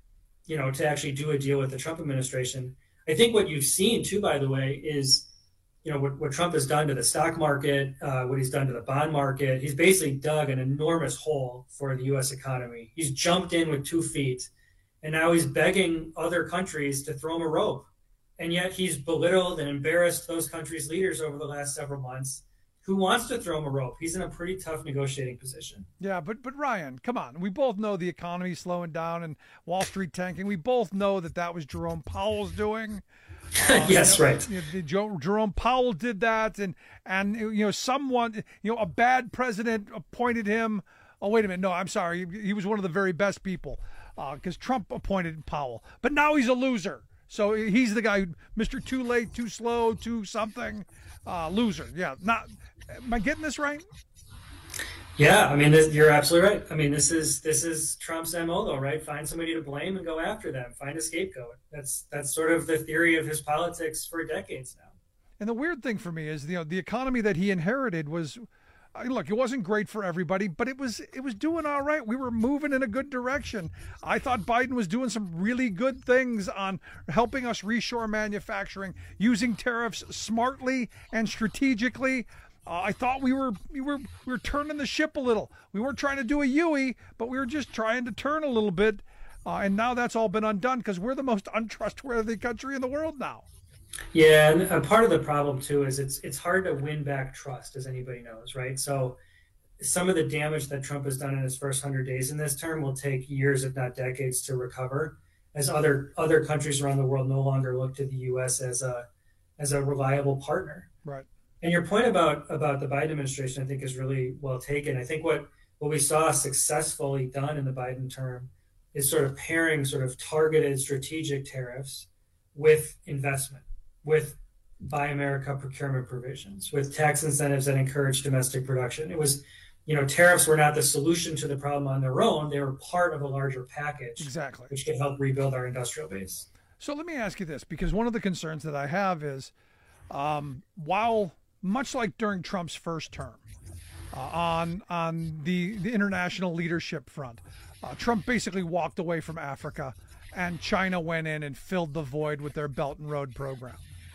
to actually do a deal with the Trump administration. I think what you've seen too, by the way, is, what Trump has done to the stock market, what he's done to the bond market. He's basically dug an enormous hole for the U.S. economy. He's jumped in with 2 feet. And now he's begging other countries to throw him a rope. And yet he's belittled and embarrassed those countries' leaders over the last several months. Who wants to throw him a rope? He's in a pretty tough negotiating position. Yeah, but Ryan, come on. We both know the economy's slowing down and Wall Street tanking. We both know that was Jerome Powell's doing. Yes, right. Jerome Powell did that, and someone, a bad president appointed him. Oh, wait a minute. No, I'm sorry. He was one of the very best people. Because Trump appointed Powell. But now he's a loser. So he's the guy, Mr. Too Late, Too Slow, Too Something, loser. Yeah. Am I getting this right? Yeah, I mean, you're absolutely right. I mean, this is Trump's MO, though, right? Find somebody to blame and go after them. Find a scapegoat. That's sort of the theory of his politics for decades now. And the weird thing for me is, the economy that he inherited was, look, it wasn't great for everybody, but it was doing all right. We were moving in a good direction. I thought Biden was doing some really good things on helping us reshore manufacturing, using tariffs smartly and strategically. I thought we were turning the ship a little. We weren't trying to do a Yui, but we were just trying to turn a little bit. And now that's all been undone because we're the most untrustworthy country in the world now. Yeah, and part of the problem too is it's hard to win back trust, as anybody knows, right? So some of the damage that Trump has done in his first 100 days in this term will take years, if not decades, to recover, as other countries around the world no longer look to the U.S. as a reliable partner. Right. And your point about the Biden administration, I think, is really well taken. I think what what we saw successfully done in the Biden term is sort of pairing sort of targeted strategic tariffs with investment, with Buy America procurement provisions, with tax incentives that encourage domestic production. It was, tariffs were not the solution to the problem on their own. They were part of a larger package, exactly, which could help rebuild our industrial base. So let me ask you this, because one of the concerns that I have is, while much like during Trump's first term, on the international leadership front, Trump basically walked away from Africa, and China went in and filled the void with their Belt and Road program.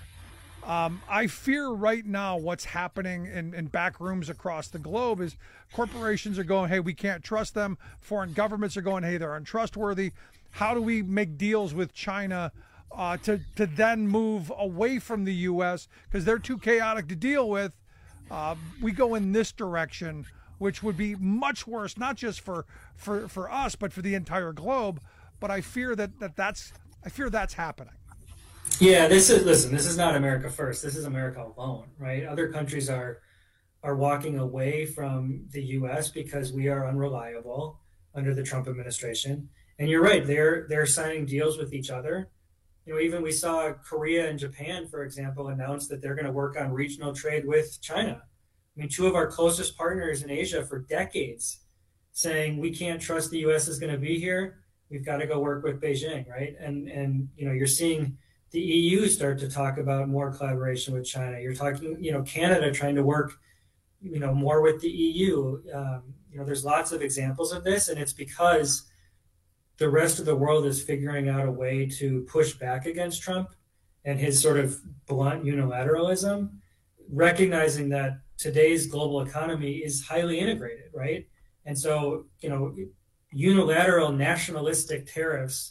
I fear right now what's happening in back rooms across the globe is corporations are going, hey, we can't trust them. Foreign governments are going, hey, they're untrustworthy. How do we make deals with China to then move away from the U.S. because they're too chaotic to deal with? We go in this direction, which would be much worse, not just for us, but for the entire globe. But I fear that's happening. Yeah, this is not America first. This is America alone, right? Other countries are walking away from the U.S. because we are unreliable under the Trump administration. And you're right, they're signing deals with each other. Even we saw Korea and Japan, for example, announce that they're going to work on regional trade with China. I mean, two of our closest partners in Asia for decades saying we can't trust the U.S. is going to be here. We've got to go work with Beijing, right? And you're seeing the EU start to talk about more collaboration with China. You're talking, Canada trying to work, more with the EU. There's lots of examples of this, and it's because the rest of the world is figuring out a way to push back against Trump and his sort of blunt unilateralism, recognizing that today's global economy is highly integrated, right? And so, unilateral nationalistic tariffs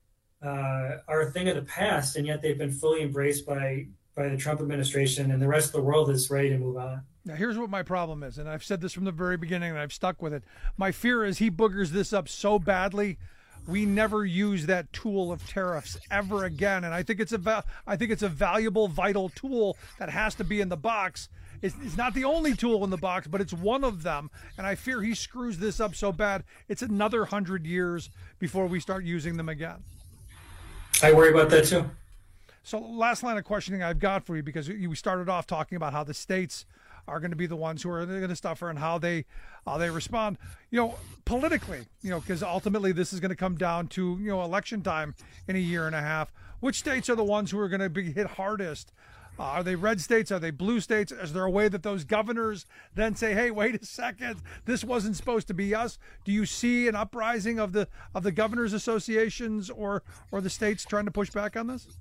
are a thing of the past, and yet they've been fully embraced by the Trump administration, and the rest of the world is ready to move on. Now, here's what my problem is, and I've said this from the very beginning, and I've stuck with it. My fear is he boogers this up so badly, we never use that tool of tariffs ever again. And I think it's a valuable, vital tool that has to be in the box. It's not the only tool in the box, but it's one of them. And I fear he screws this up so bad, it's another 100 years before we start using them again. I worry about that too. So last line of questioning I've got for you, because we started off talking about how the states are going to be the ones who are going to suffer and how they respond, politically, because ultimately this is going to come down to, election time in a year and a half. Which states are the ones who are going to be hit hardest? Are they red states? Are they blue states? Is there a way that those governors then say, hey, wait a second, this wasn't supposed to be us? Do you see an uprising of the governors associations or the states trying to push back on this?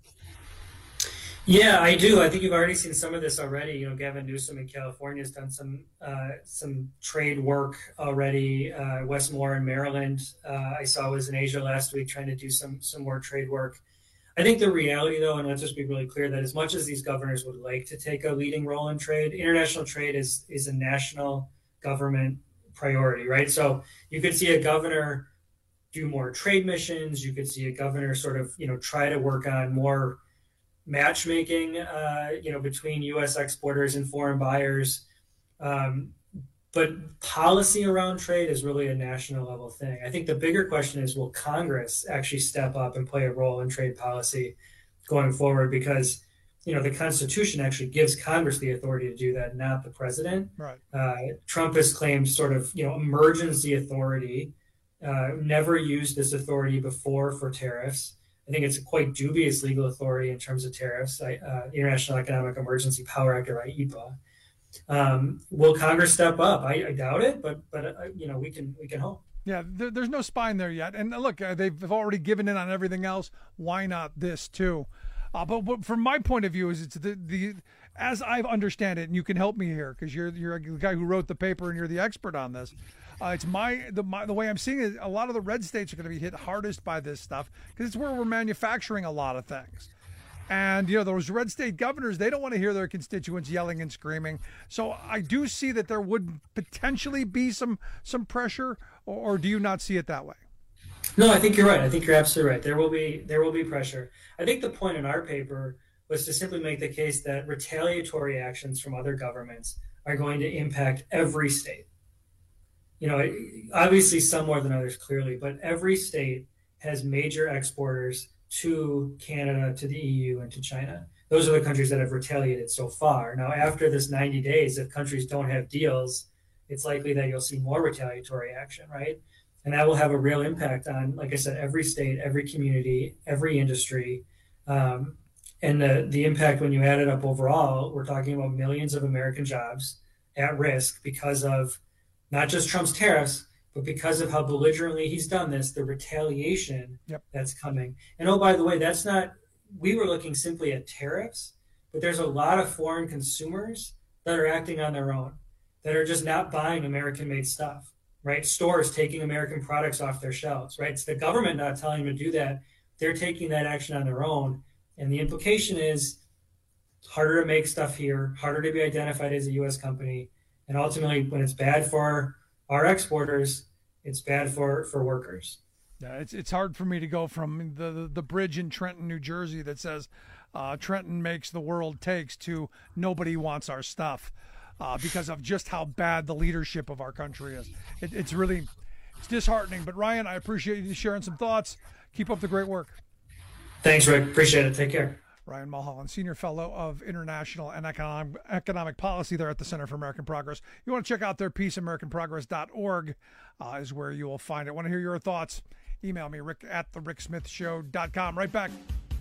Yeah, I do. I think you've already seen some of this already. Gavin Newsom in California has done some trade work already. Wes Moore in Maryland, I saw was in Asia last week trying to do some more trade work. I think the reality, though, and let's just be really clear, that as much as these governors would like to take a leading role in trade, international trade is a national government priority, right? So you could see a governor do more trade missions. You could see a governor sort of, try to work on more matchmaking, between U.S. exporters and foreign buyers. But policy around trade is really a national level thing. I think the bigger question is, will Congress actually step up and play a role in trade policy going forward? Because, the Constitution actually gives Congress the authority to do that, not the president. Right. Trump has claimed sort of, emergency authority, never used this authority before for tariffs. I think it's a quite dubious legal authority in terms of tariffs, International Economic Emergency Power Act, or IEPA. Will Congress step up? I doubt it, but we can hope. Yeah, there's no spine there yet. And look, they've already given in on everything else. Why not this too? But from my point of view, is it's the as I understand it, and you can help me here because you're a guy who wrote the paper and you're the expert on this. It's the way I'm seeing it. A lot of the red states are going to be hit hardest by this stuff because it's where we're manufacturing a lot of things. And, those red state governors, they don't want to hear their constituents yelling and screaming. So I do see that there would potentially be some pressure, or do you not see it that way? No, I think you're right. I think you're absolutely right. There will be pressure. I think the point in our paper was to simply make the case that retaliatory actions from other governments are going to impact every state. Obviously some more than others, clearly, but every state has major exporters to Canada, to the EU, and to China. Those are the countries that have retaliated so far. Now, after this 90 days, if countries don't have deals, it's likely that you'll see more retaliatory action, right? And that will have a real impact on, like I said, every state, every community, every industry. And the impact, when you add it up overall, we're talking about millions of American jobs at risk because of not just Trump's tariffs, but because of how belligerently he's done this, the retaliation that's coming. And oh, by the way, we were looking simply at tariffs, but there's a lot of foreign consumers that are acting on their own, that are just not buying American-made stuff, right? Stores taking American products off their shelves, right? It's the government not telling them to do that. They're taking that action on their own. And the implication is it's harder to make stuff here, harder to be identified as a U.S. company. And ultimately, when it's bad for our exporters, it's bad for workers. Yeah, it's hard for me to go from the bridge in Trenton, New Jersey that says Trenton makes the world takes to nobody wants our stuff because of just how bad the leadership of our country is. It's disheartening. But Ryan, I appreciate you sharing some thoughts. Keep up the great work. Thanks, Rick. Appreciate it. Take care. Ryan Mulholland, Senior Fellow of International and Economic Policy there at the Center for American Progress. You want to check out their piece, AmericanProgress.org is where you will find it. I want to hear your thoughts. Email me, rick@thericksmithshow.com. Right back.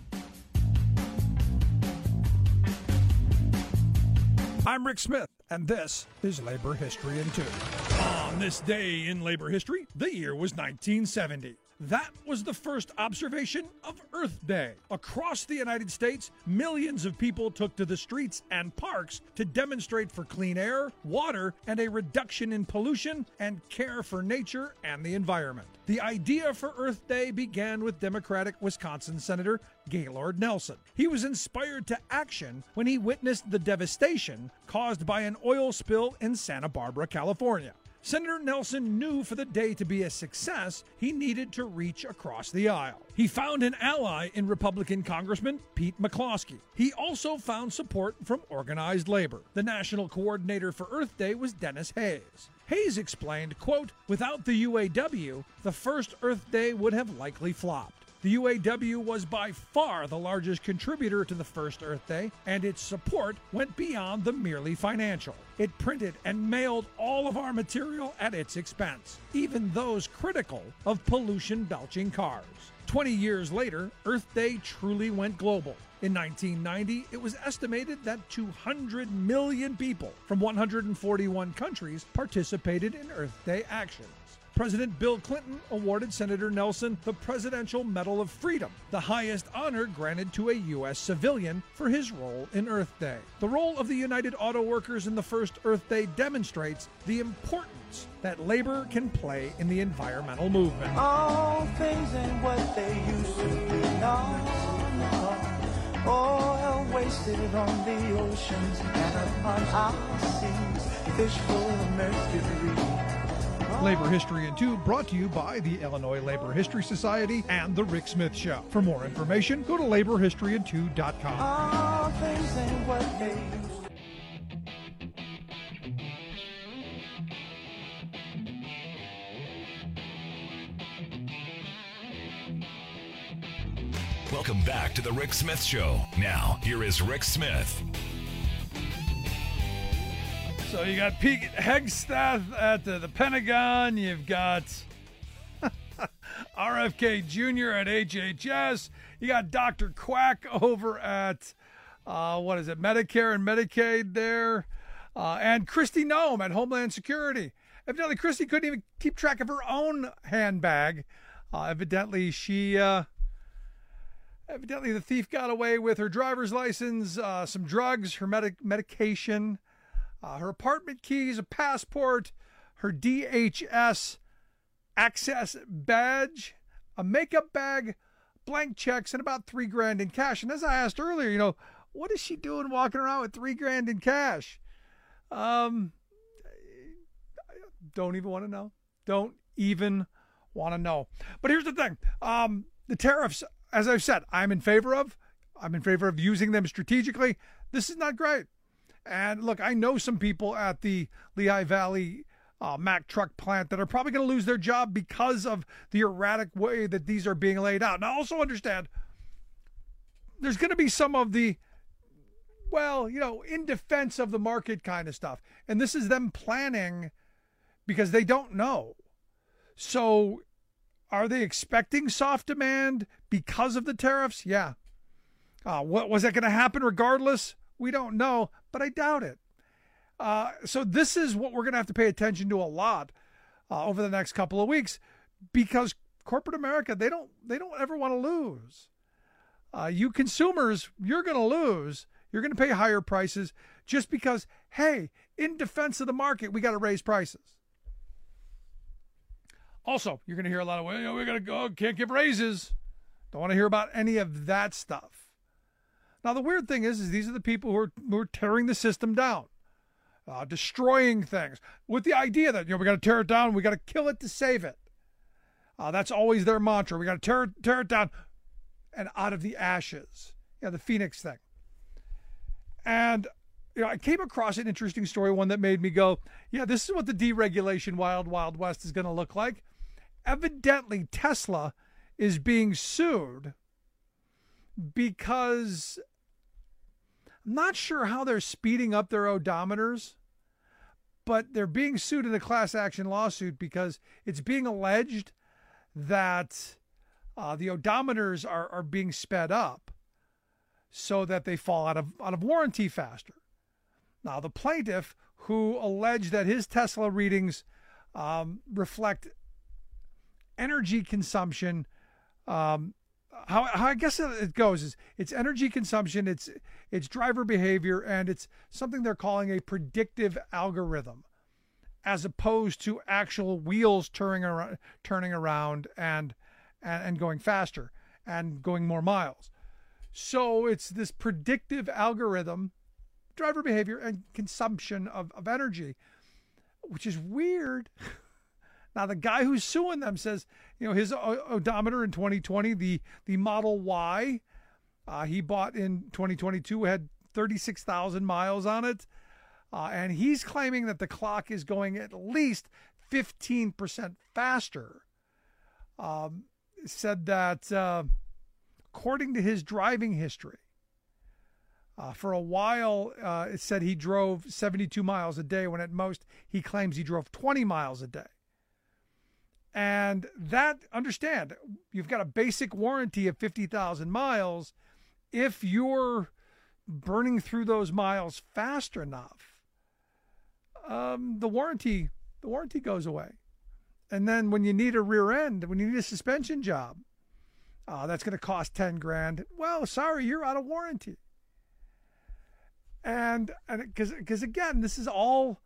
I'm Rick Smith, and this is Labor History in 2. On this day in labor history, the year was 1970. That was the first observation of Earth Day. Across the United States, millions of people took to the streets and parks to demonstrate for clean air, water, and a reduction in pollution and care for nature and the environment. The idea for Earth Day began with Democratic Wisconsin Senator Gaylord Nelson. He was inspired to action when he witnessed the devastation caused by an oil spill in Santa Barbara, California. Senator Nelson knew for the day to be a success, he needed to reach across the aisle. He found an ally in Republican Congressman Pete McCloskey. He also found support from organized labor. The national coordinator for Earth Day was Dennis Hayes. Hayes explained, quote, "Without the UAW, the first Earth Day would have likely flopped. The UAW was by far the largest contributor to the first Earth Day, and its support went beyond the merely financial. It printed and mailed all of our material at its expense, even those critical of pollution-belching cars." 20 years later, Earth Day truly went global. In 1990, it was estimated that 200 million people from 141 countries participated in Earth Day actions. President Bill Clinton awarded Senator Nelson the Presidential Medal of Freedom, the highest honor granted to a U.S. civilian for his role in Earth Day. The role of the United Auto Workers in the first Earth Day demonstrates the importance that labor can play in the environmental movement. All things ain't what they used to be. No. Oil wasted on the oceans and upon our seas, fish full of mercury. Labor History in 2 brought to you by the Illinois Labor History Society and The Rick Smith Show. For more information, go to laborhistoryin2.com. All things ain't what they used to. Welcome back to The Rick Smith Show. Now, here is Rick Smith. So you got Pete Hegseth at the Pentagon. You've got RFK Jr. at HHS. You got Dr. Quack over at, Medicare and Medicaid there. And Kristi Noem at Homeland Security. Evidently, Kristi couldn't even keep track of her own handbag. Evidently, the thief got away with her driver's license, some drugs, her medication, her apartment keys, a passport, her DHS access badge, a makeup bag, blank checks, and about $3,000 in cash. And as I asked earlier, what is she doing walking around with $3,000 in cash? Don't even want to know. Don't even want to know. But here's the thing. The tariffs, as I've said, I'm in favor of using them strategically. This is not great. And look, I know some people at the Lehigh Valley Mack truck plant that are probably going to lose their job because of the erratic way that these are being laid out. Now, also understand there's going to be some of the, well, in defense of the market kind of stuff. And this is them planning because they don't know. So are they expecting soft demand because of the tariffs? Yeah. What was that going to happen regardless? We don't know, but I doubt it. So this is what we're going to have to pay attention to a lot over the next couple of weeks, because corporate America, they don't ever want to lose. You consumers, you're going to lose. You're going to pay higher prices just because, hey, in defense of the market, we got to raise prices. Also, you're going to hear a lot of, well, we got to go, can't give raises. Don't want to hear about any of that stuff. Now, the weird thing is these are the people who are tearing the system down. Destroying things with the idea that, we got to tear it down. We got to kill it to save it. That's always their mantra. We got to tear it down and out of the ashes. The Phoenix thing. And, I came across an interesting story, one that made me go, yeah, this is what the deregulation Wild Wild West is going to look like. Evidently, Tesla is being sued because I'm not sure how they're speeding up their odometers, but they're being sued in a class action lawsuit because it's being alleged that the odometers are being sped up so that they fall out of warranty faster. Now, the plaintiff, who alleged that his Tesla readings reflect energy consumption, how I guess it goes is it's energy consumption, it's driver behavior, and it's something they're calling a predictive algorithm, as opposed to actual wheels turning around and going faster and going more miles. So it's this predictive algorithm, driver behavior and consumption of energy, which is weird. Now, the guy who's suing them says, his odometer in 2020, the Model Y he bought in 2022 had 36,000 miles on it. And he's claiming that the clock is going at least 15% faster. Said that according to his driving history, for a while, it said he drove 72 miles a day when at most he claims he drove 20 miles a day. And that, understand, you've got a basic warranty of 50,000 miles. If you're burning through those miles fast enough, the warranty goes away. And then when you need a rear end, when you need a suspension job, that's going to cost $10,000. Well, sorry, you're out of warranty. And because again, this is all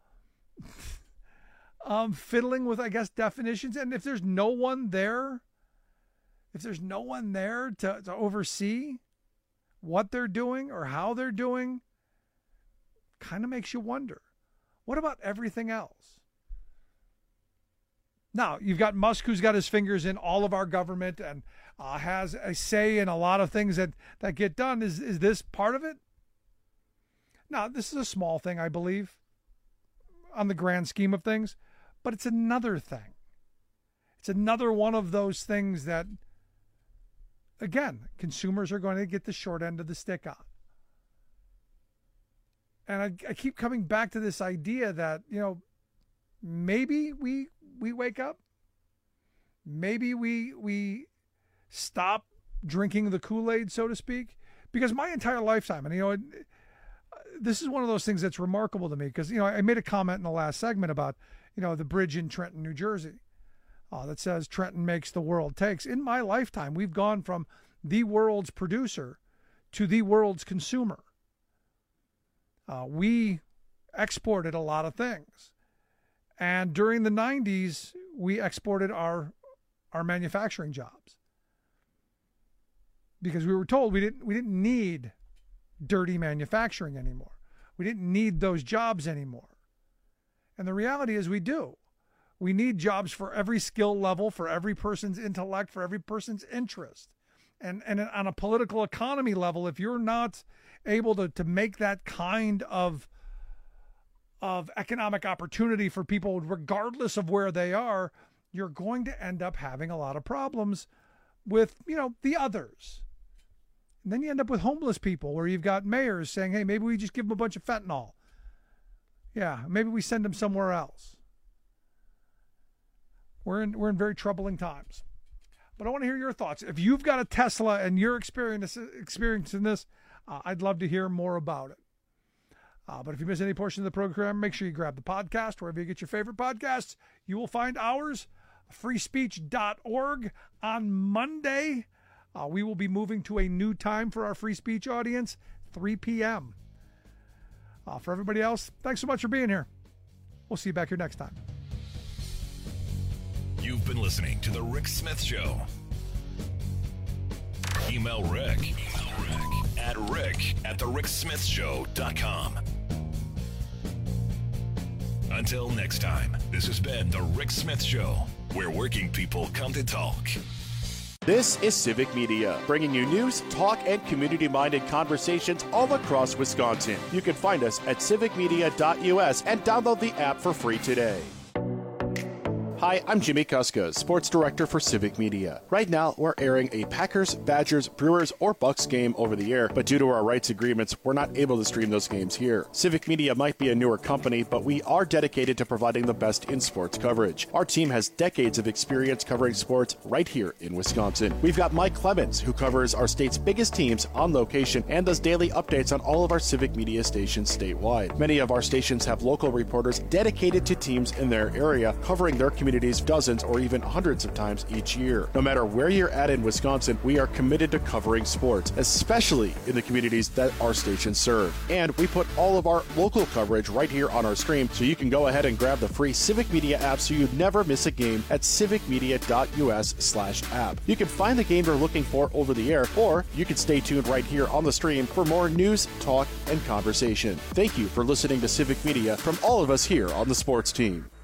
fiddling with, I guess, definitions. And if there's no one there to oversee what they're doing or how they're doing, kind of makes you wonder, what about everything else? Now, you've got Musk, who's got his fingers in all of our government and has a say in a lot of things that get done. Is this part of it? Now, this is a small thing, I believe, on the grand scheme of things, but it's another thing. It's another one of those things that, again, consumers are going to get the short end of the stick on. And I keep coming back to this idea that, maybe we wake up. Maybe we stop drinking the Kool-Aid, so to speak, because my entire lifetime, and, this is one of those things that's remarkable to me because, I made a comment in the last segment about, the bridge in Trenton, New Jersey, that says Trenton makes the world takes. In my lifetime, we've gone from the world's producer to the world's consumer. We exported a lot of things. And during the 90s, we exported our manufacturing jobs because we were told we didn't need dirty manufacturing anymore. We didn't need those jobs anymore. And the reality is we do. We need jobs for every skill level, for every person's intellect, for every person's interest. And on a political economy level, if you're not able to make that kind of of economic opportunity for people, regardless of where they are, you're going to end up having a lot of problems with, the others. And then you end up with homeless people where you've got mayors saying, hey, maybe we just give them a bunch of fentanyl. Yeah, maybe we send them somewhere else. We're in very troubling times. But I want to hear your thoughts. If you've got a Tesla and you're experiencing this, I'd love to hear more about it. But if you miss any portion of the program, make sure you grab the podcast wherever you get your favorite podcasts. You will find ours, freespeech.org. On Monday, we will be moving to a new time for our free speech audience, 3 p.m. For everybody else, thanks so much for being here. We'll see you back here next time. You've been listening to The Rick Smith Show. Email Rick at rick@thericksmithshow.com. Until next time, this has been The Rick Smith Show, where working people come to talk. This is Civic Media, bringing you news, talk, and community-minded conversations all across Wisconsin. You can find us at civicmedia.us and download the app for free today. Hi, I'm Jimmy Kuska, Sports Director for Civic Media. Right now, we're airing a Packers, Badgers, Brewers, or Bucks game over the air, but due to our rights agreements, we're not able to stream those games here. Civic Media might be a newer company, but we are dedicated to providing the best in sports coverage. Our team has decades of experience covering sports right here in Wisconsin. We've got Mike Clemens, who covers our state's biggest teams on location and does daily updates on all of our Civic Media stations statewide. Many of our stations have local reporters dedicated to teams in their area, covering their communities dozens or even hundreds of times each year. No matter where you're at in Wisconsin, we are committed to covering sports, especially in the communities that our stations serve. And we put all of our local coverage right here on our stream, so you can go ahead and grab the free Civic Media app so you never miss a game at civicmedia.us/app. You can find the game you're looking for over the air, or you can stay tuned right here on the stream for more news, talk, and conversation. Thank you for listening to Civic Media from all of us here on the sports team.